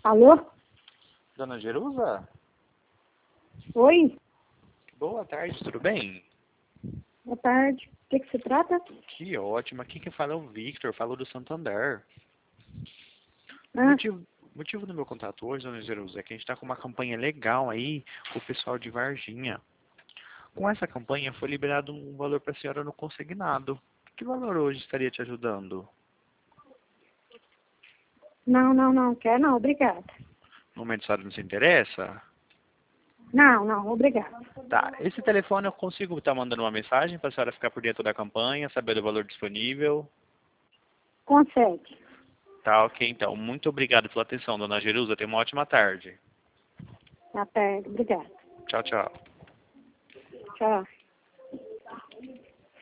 Alô? Dona Jerusa? Oi? Boa tarde, tudo bem? Boa tarde. O que se trata? Que ótimo. Aqui quem fala é o Victor, falo do Santander. O Ah, motivo do meu contato hoje, Dona Jerusa, é que a gente está com uma campanha legal aí com o pessoal de Varginha. Com essa campanha foi liberado um valor para a senhora no consignado. Que valor hoje estaria te ajudando? não. Quer não, obrigada. No momento a senhora não se interessa? Não, obrigada. Tá, esse telefone eu consigo estar mandando uma mensagem para a senhora ficar por dentro da campanha, saber do valor disponível. Consegue. Tá, ok, então. Muito obrigado pela atenção, Dona Jerusa. Tenha uma ótima tarde. Boa tarde, obrigada. Tchau, tchau. Tchau.